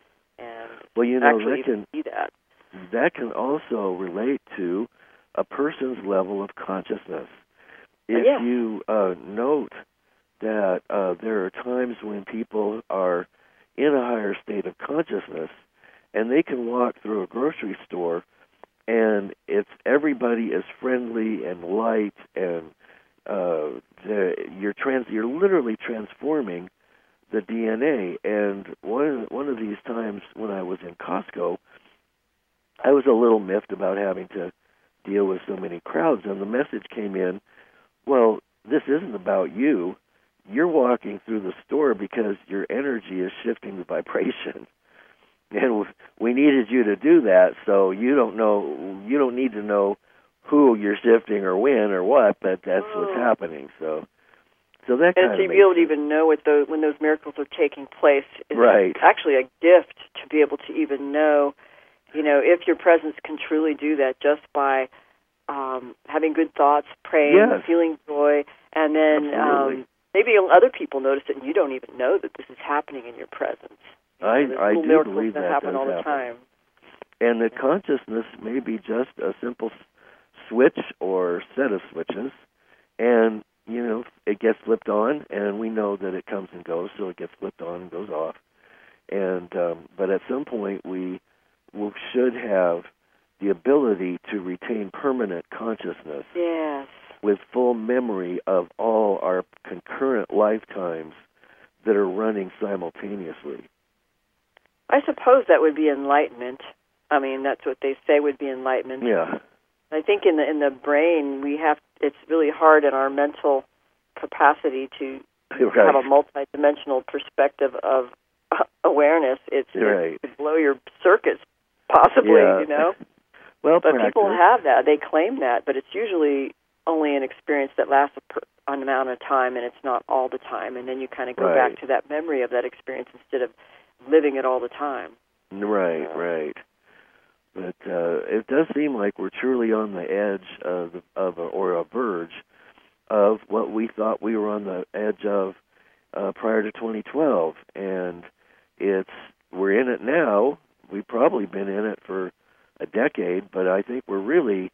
and well, you know, actually that can, see that. That can also relate to a person's level of consciousness. If yeah. you uh, note that uh, there are times when people are in a higher state of consciousness, and they can walk through a grocery store, and it's everybody is friendly and light, and uh, the, you're trans, you're literally transforming the D N A. And one one of these times when I was in Costco, I was a little miffed about having to deal with so many crowds, and the message came in, well, this isn't about you. You're walking through the store because your energy is shifting the vibration. And we needed you to do that, so you don't know, you don't need to know who you're shifting or when or what, but that's oh. what's happening. So, so that kind and of to be able to even know what those, when those miracles are taking place is right. actually a gift to be able to even know, you know, if your presence can truly do that just by um, having good thoughts, praying, yes. feeling joy, and then um, maybe other people notice it and you don't even know that this is happening in your presence. You I, know, I do miracles believe that, that happen does all the happen. time. And the consciousness may be just a simple switch or set of switches, and, you know, it gets flipped on, and we know that it comes and goes, so it gets flipped on and goes off. And um, but at some point, we will, should have the ability to retain permanent consciousness yes. with full memory of all our concurrent lifetimes that are running simultaneously. I suppose that would be enlightenment. I mean, that's what they say would be enlightenment. Yeah. I think in the in the brain, we have it's really hard in our mental capacity to right. have a multidimensional perspective of uh, awareness. It's right. to blow your circuits, possibly, yeah. you know. Well, but practice. people have that. They claim that, but it's usually only an experience that lasts a per, an amount of time, and it's not all the time. And then you kind of go right. back to that memory of that experience instead of living it all the time. Right, uh, right. But uh, it does seem like we're truly on the edge of, of a, or a verge of what we thought we were on the edge of uh, prior to twenty twelve, and it's we're in it now. We've probably been in it for a decade, but I think we're really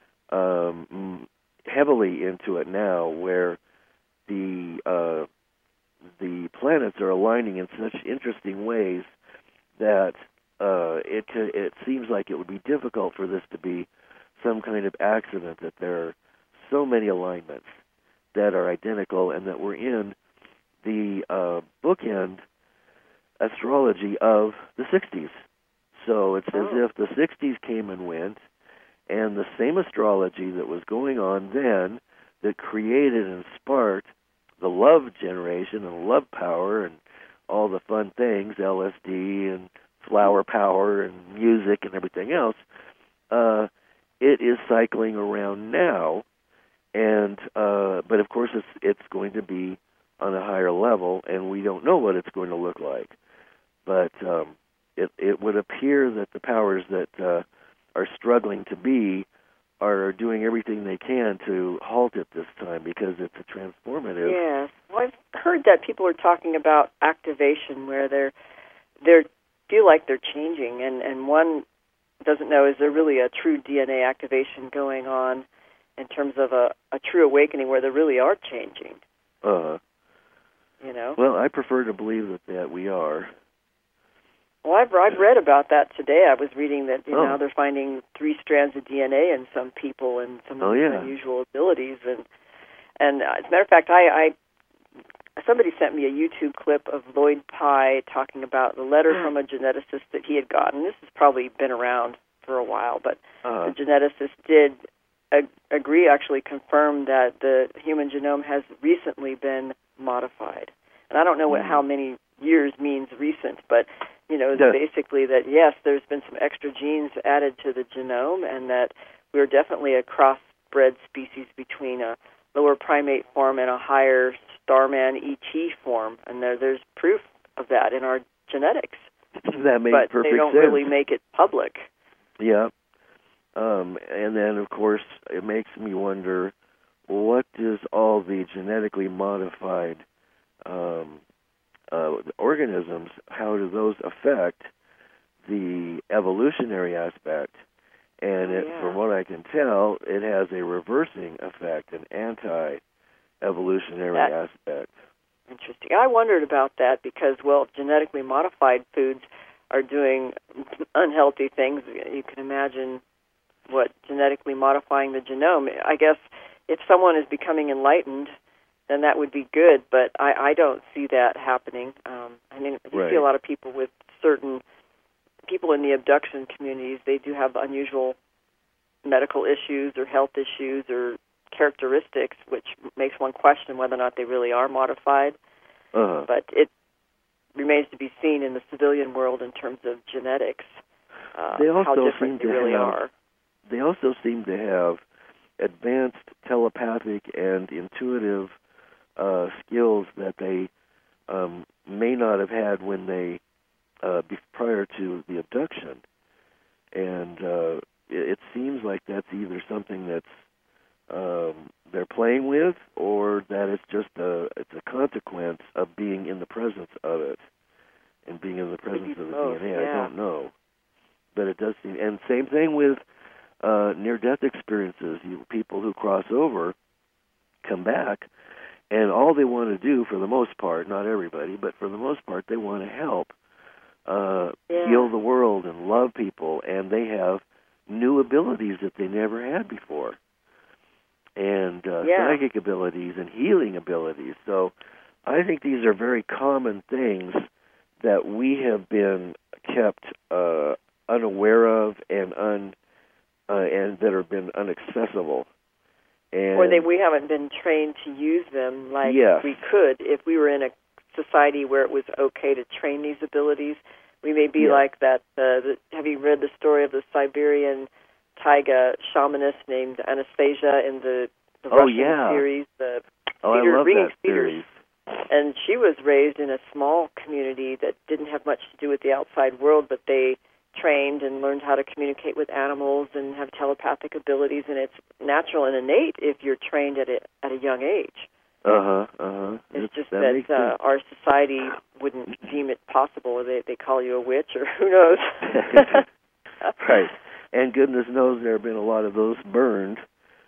um, heavily into it now, where the uh, the planets are aligning in such interesting ways that uh, it it seems like it would be difficult for this to be some kind of accident, that there are so many alignments that are identical, and that we're in the uh, bookend astrology of the sixties. So it's oh. as if the sixties came and went, and the same astrology that was going on then that created and sparked the love generation and love power and all the fun things, L S D and flower power and music and everything else, uh, it is cycling around now. And uh, but of course it's it's going to be on a higher level, and we don't know what it's going to look like. But um, it it would appear that the powers that uh, are struggling to be are doing everything they can to halt it this time because it's a transformative. Yes. Well, I've heard that people are talking about activation where they're they feel like they're changing, and, and one doesn't know, is there really a true D N A activation going on in terms of a, a true awakening where they really are changing? Uh, you know? Well, I prefer to believe that, that we are. Well, I've, I've read about that today. I was reading that you oh. know they're finding three strands of D N A in some people and some oh, yeah. unusual abilities. And and uh, as a matter of fact, I, I somebody sent me a YouTube clip of Lloyd Pye talking about the letter from a geneticist that he had gotten. This has probably been around for a while, but uh-huh. the geneticist did ag- agree, actually confirm that the human genome has recently been modified. And I don't know what mm. how many years means recent, but you know, yeah. basically that, yes, there's been some extra genes added to the genome and that we're definitely a crossbred species between a lower primate form and a higher Starman E T form. And there, there's proof of that in our genetics. That makes but perfect sense. But they don't really make it public. Yeah. Um, and then, of course, it makes me wonder, what does all the genetically modified um Uh, organisms, how do those affect the evolutionary aspect? And oh, it, yeah. from what I can tell, it has a reversing effect, an anti-evolutionary that, aspect. Interesting. I wondered about that because, well, genetically modified foods are doing unhealthy things. You can imagine what genetically modifying the genome. I guess if someone is becoming enlightened, then that would be good, but I, I don't see that happening. Um, I mean, you right. see a lot of people with certain people in the abduction communities, they do have unusual medical issues or health issues or characteristics, which makes one question whether or not they really are modified. Uh-huh. But it remains to be seen in the civilian world in terms of genetics, uh, they also how different seem they to really have, are. They also seem to have advanced telepathic and intuitive Uh, skills that they um, may not have had when they uh, be, prior to the abduction, and uh, it, it seems like that's either something that's um, they're playing with, or that it's just a it's a consequence of being in the presence of it, and being in the presence of the both, D N A. yeah. I don't know, but it does seem. And same thing with uh, near-death experiences. You, people who cross over come back. And all they want to do, for the most part, not everybody, but for the most part, they want to help uh, yeah. heal the world and love people, and they have new abilities that they never had before, and uh, yeah. psychic abilities and healing abilities. So I think these are very common things that we have been kept uh, unaware of and un uh, and that have been inaccessible. And or they, we haven't been trained to use them like yes. we could. If we were in a society where it was okay to train these abilities, we may be yes. like that. Uh, the, have you read the story of the Siberian taiga shamanist named Anastasia in the, the oh, Russian yeah. series? The oh, Cedar, I love Ringing that Cedars. series. And she was raised in a small community that didn't have much to do with the outside world, but they trained and learned how to communicate with animals and have telepathic abilities, and it's natural and innate if you're trained at a, at a young age. Uh-huh, uh-huh. It's, it's just that, that uh, our society wouldn't deem it possible. They they call you a witch, or who knows. Right. And goodness knows there have been a lot of those burned.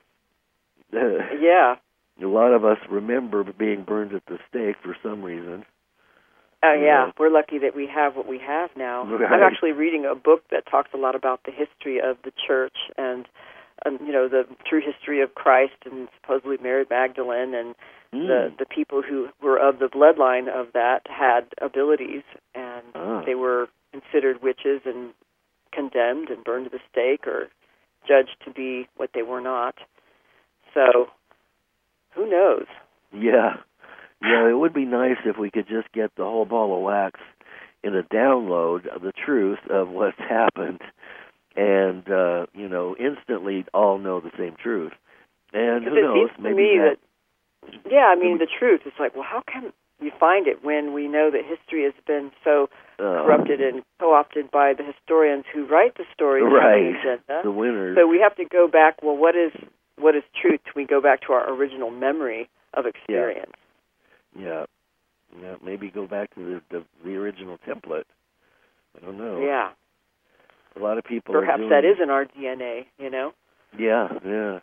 Yeah. A lot of us remember being burned at the stake for some reason. Oh, yeah. yeah. We're lucky that we have what we have now. Right. I'm actually reading a book that talks a lot about the history of the church and, um, you know, the true history of Christ and supposedly Mary Magdalene and mm. the, the people who were of the bloodline of that had abilities, and ah. they were considered witches and condemned and burned to the stake or judged to be what they were not. So, who knows? Yeah. Yeah, it would be nice if we could just get the whole ball of wax in a download of the truth of what's happened and, uh, you know, instantly all know the same truth. And who it knows, seems to maybe me that... that, yeah, I mean, the truth is like, well, how can you find it when we know that history has been so uh, corrupted and co-opted by the historians who write the stories. Right, the agenda. The winners. So we have to go back, well, what is what is truth? We go back to our original memory of experience. Yeah, yeah. yeah. Maybe go back to the, the the original template. I don't know. Yeah. A lot of people Perhaps are doing, that is in our D N A, you know? Yeah, yeah.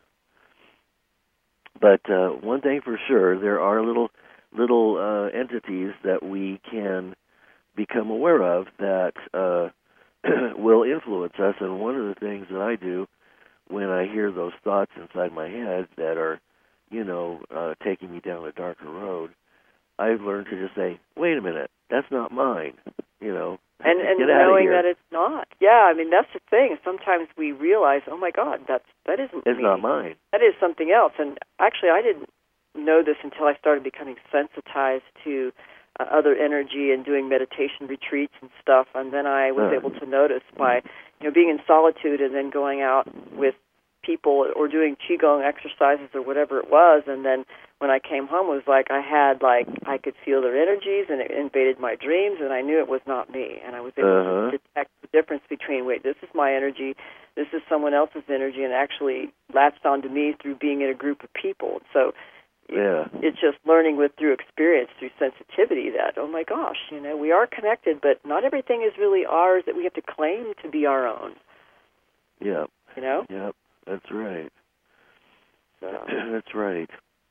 But uh, one thing for sure, there are little little uh, entities that we can become aware of that uh, will influence us. And one of the things that I do when I hear those thoughts inside my head that are, you know, uh, taking me down a darker road, I've learned to just say, wait a minute, that's not mine, you know. And, and Get out of knowing here. that it's not. Yeah, I mean, that's the thing. Sometimes we realize, oh, my God, that's, that isn't It's me. not mine. That is something else. And actually, I didn't know this until I started becoming sensitized to uh, other energy and doing meditation retreats and stuff. And then I was Huh. able to notice by, you know, being in solitude and then going out with people or doing Qigong exercises or whatever it was. And then when I came home, it was like I had, like, I could feel their energies and it invaded my dreams, and I knew it was not me. And I was able Uh-huh. to detect the difference between, wait, this is my energy, this is someone else's energy, and actually latched onto me through being in a group of people. So Yeah. it's just learning with through experience, through sensitivity, that, oh my gosh, you know, we are connected, but not everything is really ours that we have to claim to be our own. Yeah. You know? Yeah. That's right. So. That's right.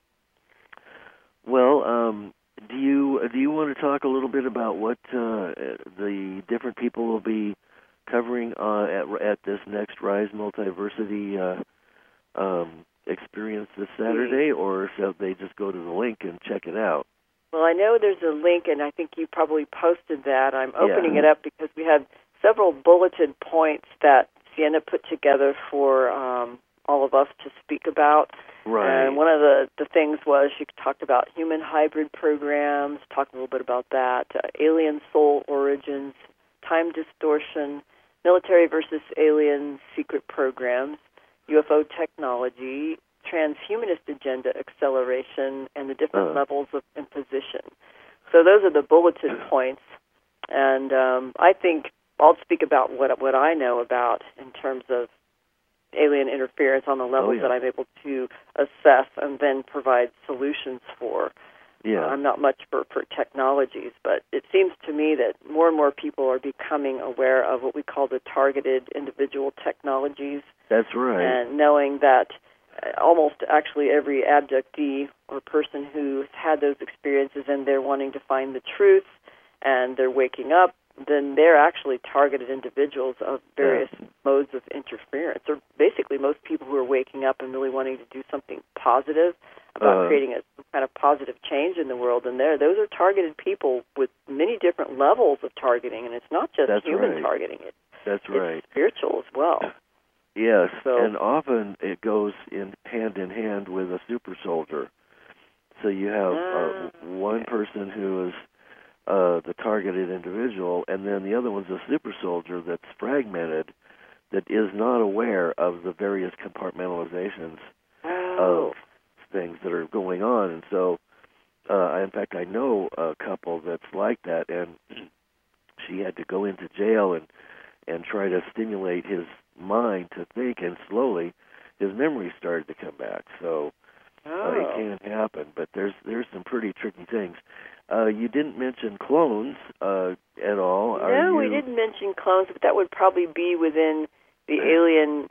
Well, um, do you do you want to talk a little bit about what uh, the different people will be covering uh, at at this next Rise Multiversity uh, um, experience this Saturday, or shall they just go to the link and check it out? Well, I know there's a link, and I think you probably posted that. I'm opening Yeah. it up because we had several bulleted points that Sienna put together for um, all of us to speak about. Right. And one of the, the things was she talked about human hybrid programs, talked a little bit about that, uh, alien soul origins, time distortion, military versus alien secret programs, U F O technology, transhumanist agenda acceleration, and the different Uh. levels of imposition. So those are the bulleted points. And um, I think I'll speak about what what I know about in terms of alien interference on the levels Oh, yeah. that I'm able to assess and then provide solutions for. Yeah. Uh, I'm not much for, for technologies, but it seems to me that more and more people are becoming aware of what we call the targeted individual technologies. That's right. And knowing that uh, almost actually every abductee or person who's had those experiences and they're wanting to find the truth and they're waking up, then they're actually targeted individuals of various Yeah. modes of interference. Or basically most people who are waking up and really wanting to do something positive about Uh-huh. creating a some kind of positive change in the world. And there, those are targeted people with many different levels of targeting, and it's not just That's human right. targeting. It, That's right. It's spiritual as well. Yes, So- and often it goes in hand in hand with a super soldier. So you have uh, Ah, one okay. person who is uh, the targeted individual, and then the other one's a super soldier that's fragmented, that is not aware of the various compartmentalizations Oh. of things that are going on. And so, uh, in fact, I know a couple that's like that, and she had to go into jail and and try to stimulate his mind to think, and slowly his memory started to come back. So uh, Oh. it can happen, but there's there's some pretty tricky things. Uh, you didn't mention clones uh, at all. Are No, you... we didn't mention clones, but that would probably be within the alien,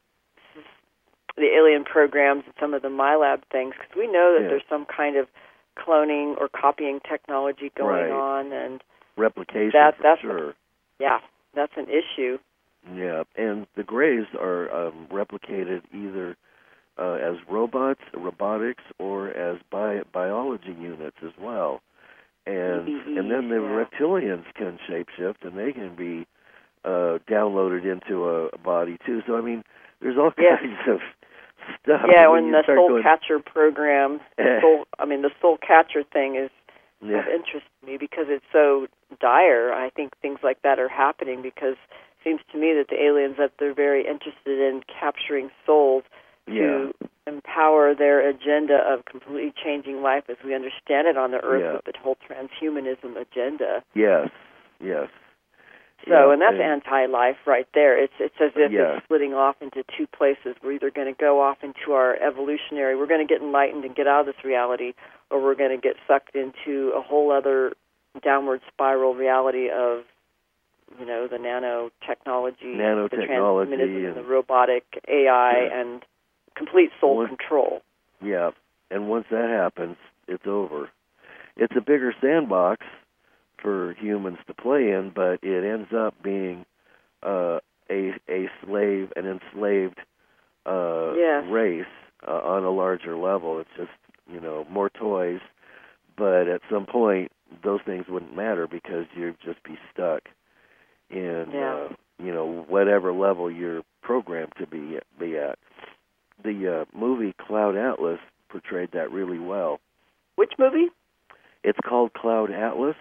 the alien programs and some of the MyLab things, because we know that Yeah. there's some kind of cloning or copying technology going Right. on, and replication that- for that's- sure. yeah, that's an issue. Yeah, and the Greys are um, replicated either uh, as robots, robotics, or as bi- biology units as well. And B B Es, and then the yeah. reptilians can shapeshift, and they can be uh, downloaded into a, a body too. So I mean, there's all Yeah. kinds of stuff. Yeah, when when you the start Soul going, Catcher program, the Eh. soul, I mean, the Soul Catcher thing is yeah, of interest to me because it's so dire. I think things like that are happening because it seems to me that the aliens, that they're very interested in capturing souls yeah, to empower their agenda of completely changing life as we understand it on the earth Yeah. with the whole transhumanism agenda. Yes, yes. So, Yeah, and that's and- anti-life right there. It's it's as if Yeah. it's splitting off into two places. We're either going to go off into our evolutionary, we're going to get enlightened and get out of this reality, or we're going to get sucked into a whole other downward spiral reality of, you know, the nanotechnology, Nanotechnology the transhumanism, and- the robotic A I, Yeah. and complete soul One- control. Yeah, and once that happens, it's over. It's a bigger sandbox for humans to play in, but it ends up being uh, a a slave, an enslaved uh, Yes. race uh, on a larger level. It's just, you know, more toys, but at some point those things wouldn't matter because you'd just be stuck in Yeah. uh, you know, whatever level you're programmed to be be at. The uh, movie Cloud Atlas portrayed that really well. Which movie? It's called Cloud Atlas.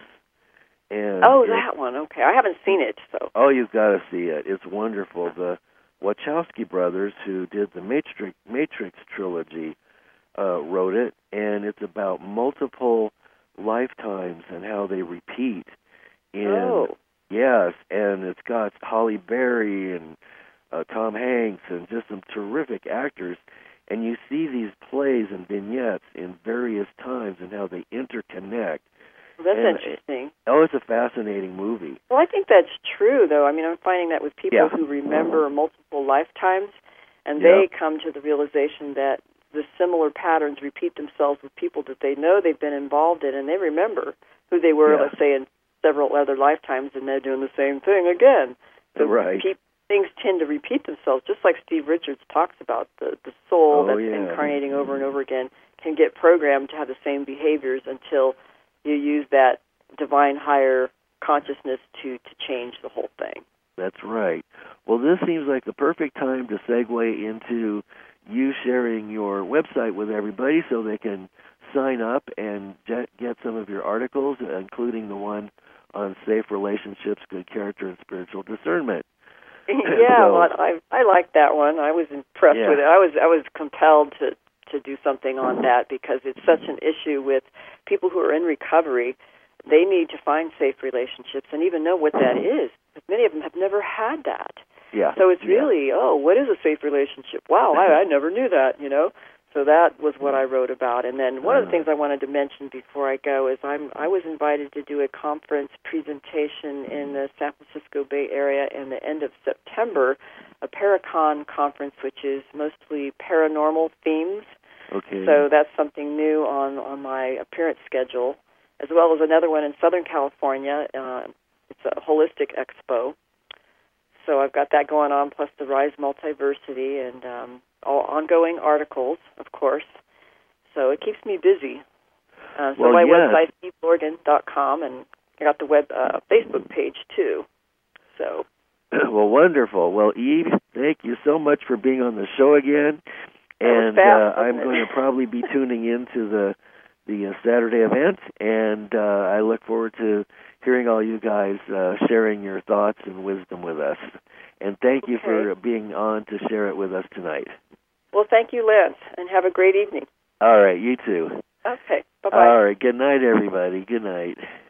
And Oh, it- that one. Okay, I haven't seen it, so. Oh, you've got to see it. It's wonderful. The Wachowski brothers, who did the Matrix, Matrix trilogy, uh, wrote it, and it's about multiple lifetimes and how they repeat. In, Oh. Yes, and it's got Halle Berry and uh, Tom Hanks and just some terrific actors. And you see these plays and vignettes in various times and how they interconnect. Well, that's And- interesting. Oh, it's a fascinating movie. Well, I think that's true, though. I mean, I'm finding that with people Yeah. who remember multiple lifetimes, and Yeah. they come to the realization that the similar patterns repeat themselves with people that they know they've been involved in, and they remember who they were, Yeah. let's say, in several other lifetimes, and they're doing the same thing again. So Right. pe- things tend to repeat themselves, just like Steve Richards talks about. The, the soul Oh, that's yeah. incarnating over and over again can get programmed to have the same behaviors until you use that divine higher consciousness to, to change the whole thing. That's right. Well, this seems like the perfect time to segue into you sharing your website with everybody so they can sign up and get get some of your articles, including the one on safe relationships, good character, and spiritual discernment. yeah, So- well, I I like that one. I was impressed Yeah. with it. I was I was compelled to to do something on that because it's such an issue with people who are in recovery. They need to find safe relationships and even know what that is. But many of them have never had that. Yeah. So it's yeah. really, oh, what is a safe relationship? Wow, I, I never knew that, you know. So that was what I wrote about. And then one of the things I wanted to mention before I go is I'm I was invited to do a conference presentation in the San Francisco Bay Area in the end of September, a Paracon conference, which is mostly paranormal themes. Okay. So that's something new on, on my appearance schedule, as well as another one in Southern California. Uh, it's a holistic expo. So I've got that going on, plus the Rise Multiversity and um, all ongoing articles, of course. So it keeps me busy. Uh, so Well, my yes. website is steve morgan dot com, and I got the web uh, Facebook page too. So Well, wonderful. Well, Eve, thank you so much for being on the show again. That was And fast, uh, I'm wasn't it? going to probably be tuning into the the uh, Saturday event, and uh, I look forward to hearing all you guys uh, sharing your thoughts and wisdom with us. And thank you Okay. for being on to share it with us tonight. well, thank you, Lance, and have a great evening. All right, you too. Okay, bye-bye. All right, good night, everybody. Good night.